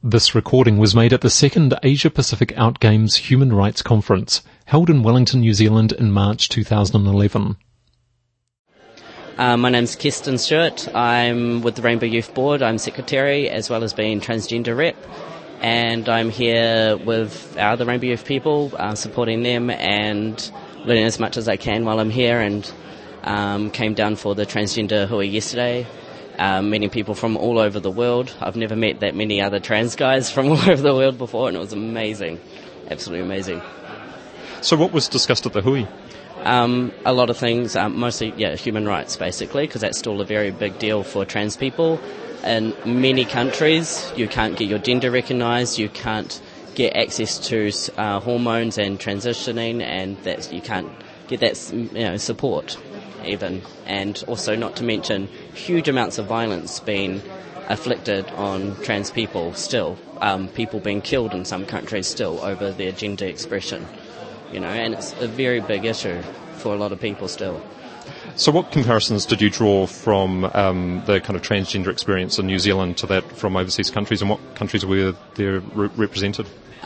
This recording was made at the second Asia Pacific Outgames Human Rights Conference, held in Wellington, New Zealand in March 2011. My name's Keston Stewart. I'm with the Rainbow Youth Board. I'm secretary as well as being transgender rep. And I'm here with the Rainbow Youth people, supporting them and learning as much as I can while I'm here, and came down for the transgender hui yesterday. Meeting people from all over the world. I've never met that many other trans guys from all over the world before, and it was amazing. Absolutely amazing. So what was discussed at the hui? A lot of things, mostly human rights basically, because that's still a very big deal for trans people. In many countries, you can't get your gender recognised, you can't get access to hormones and transitioning, and that you can't get that support even, and also not to mention huge amounts of violence being afflicted on trans people still, people being killed in some countries still over their gender expression, and it's a very big issue for a lot of people still. So what comparisons did you draw from the kind of transgender experience in New Zealand to that from overseas countries, and what countries were there represented?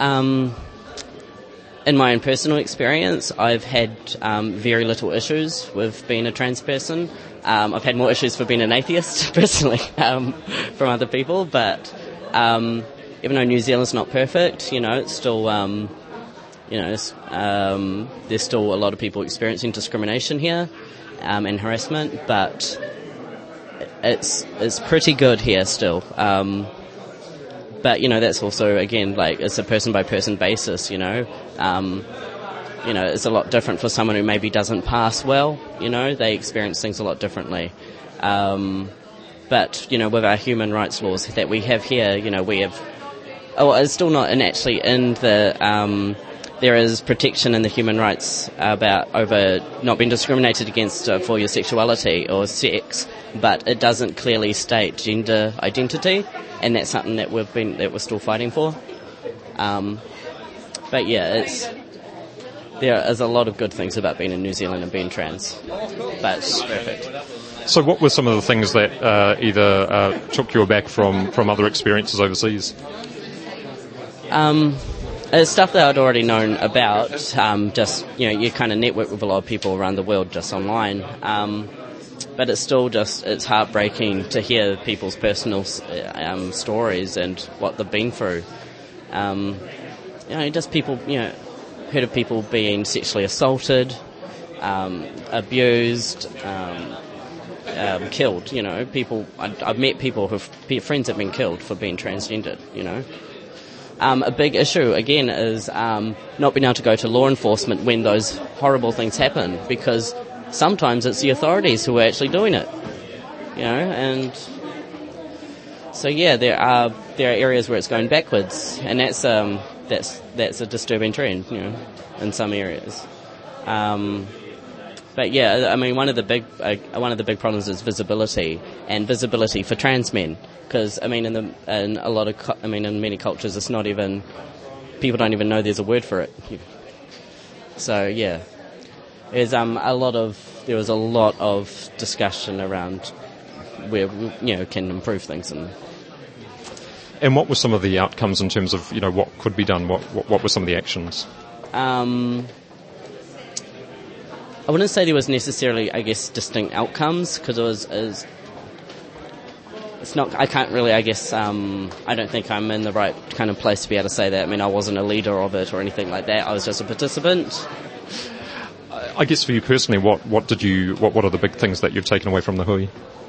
In my own personal experience, I've had very little issues with being a trans person. I've had more issues for being an atheist, personally, from other people. But even though New Zealand's not perfect, it's still, there's still a lot of people experiencing discrimination here and harassment. But it's pretty good here still. But, that's also, again, it's a person-by-person basis, it's a lot different for someone who maybe doesn't pass well, they experience things a lot differently. But, with our human rights laws that we have here, we have... it's still not actually in the... there is protection in the human rights over not being discriminated against for your sexuality or sex, but it doesn't clearly state gender identity, and that's something that we're still fighting for. But there is a lot of good things about being in New Zealand and being trans, but it's perfect. So what were some of the things that either took you aback from other experiences overseas? It's stuff that I'd already known about, you kind of network with a lot of people around the world just online, but it's still it's heartbreaking to hear people's personal stories and what they've been through. Just people, heard of people being sexually assaulted, abused, killed, people, I've met people friends have been killed for being transgendered, A big issue, again, is not being able to go to law enforcement when those horrible things happen, because sometimes it's the authorities who are actually doing it, and so there are areas where it's going backwards, and that's a disturbing trend, in some areas. But one of the big problems is visibility, and visibility for trans men. Because in many cultures, it's not even, people don't even know there's a word for it. So there was a lot of discussion around where can improve things. And what were some of the outcomes in terms of what could be done? What were some of the actions? I wouldn't say there was necessarily, I guess, distinct outcomes, because it's not, I can't really, I guess, I don't think I'm in the right kind of place to be able to say that. I wasn't a leader of it or anything like that. I was just a participant. I guess for you personally, what are the big things that you've taken away from the hui?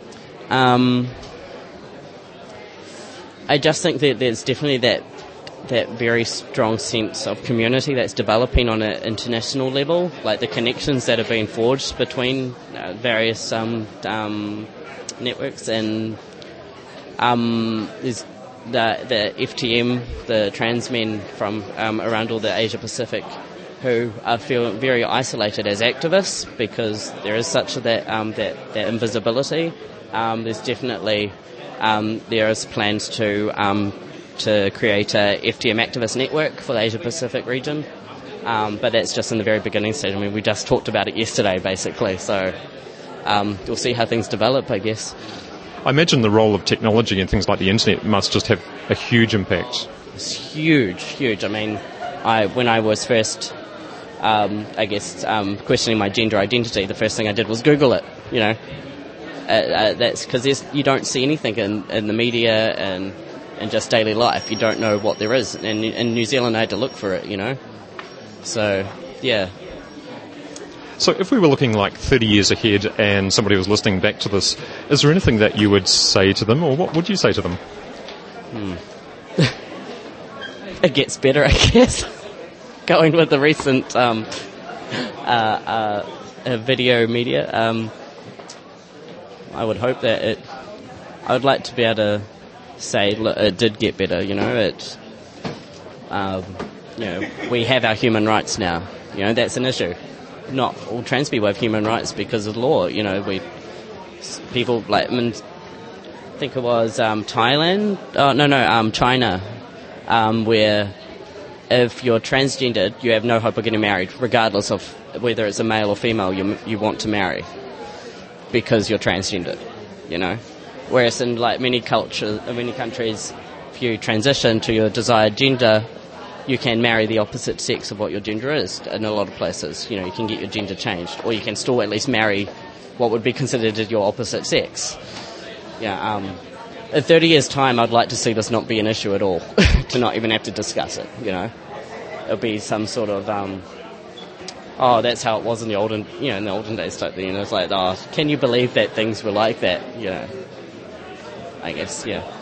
I just think that there's definitely that very strong sense of community that's developing on an international level, like the connections that are being forged between various networks, and there's the FTM, the trans men from around all the Asia Pacific, who feel very isolated as activists because there is such that invisibility. There's definitely there is plans to create a FTM activist network for the Asia Pacific region, but that's just in the very beginning stage. We just talked about it yesterday, basically. So we'll see how things develop, I guess. I imagine the role of technology and things like the internet must just have a huge impact. It's huge. I mean, when I was first, questioning my gender identity, the first thing I did was Google it, you know. That's because you don't see anything in the media and just daily life. You don't know what there is. And in New Zealand, I had to look for it, you know. So, yeah. So if we were looking like 30 years ahead and somebody was listening back to this, is there anything that you would say to them, or what would you say to them? It gets better, I guess. Going with the recent video media, I would hope that I would like to be able to say, look, it did get better, you know. We have our human rights now. You know, that's an issue. Not all trans people have human rights because of law. You know, people like, I think it was Thailand. China, where if you're transgendered, you have no hope of getting married, regardless of whether it's a male or female you want to marry, because you're transgendered. You know, whereas in like many countries, if you transition to your desired gender, you can marry the opposite sex of what your gender is in a lot of places. You know, you can get your gender changed, or you can still at least marry what would be considered your opposite sex. Yeah. In 30 years' time, I'd like to see this not be an issue at all, to not even have to discuss it. You know, it'll be some sort of that's how it was in the olden days type thing. You know, it's like, can you believe that things were like that? You know, I guess, yeah.